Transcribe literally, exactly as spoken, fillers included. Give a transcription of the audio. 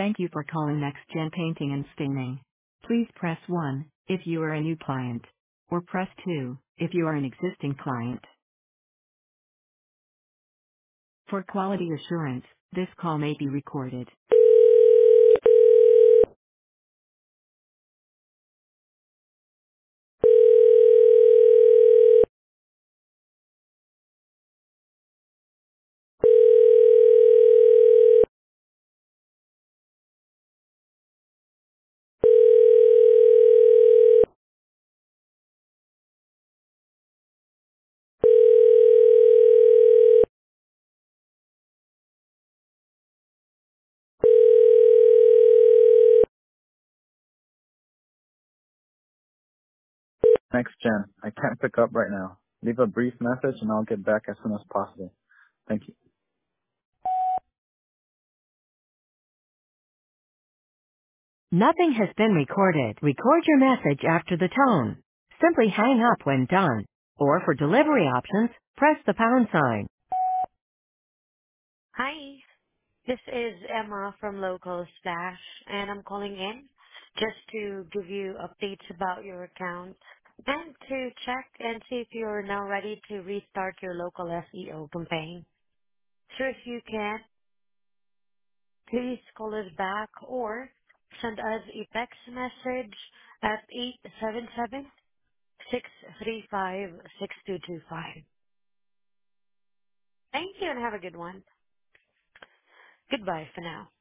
Thank you for calling NextGen Painting and Staining. Please press one if you are a new client, or press two if you are an existing client. For quality assurance, this call may be recorded. Next gen. I can't pick up right now. Leave a brief message and I'll get back as soon as possible. Thank you. Nothing has been recorded. Record your message after the tone. Simply hang up when done. Or for delivery options, press the pound sign. Hi, this is Emma from Local Splash, and I'm calling in just to give you updates about your account and to check and see if you're now ready to restart your local S E O campaign. So if you can, please call us back or send us a text message at eight seven seven, six three five, six two two five. Thank you and have a good one. Goodbye for now.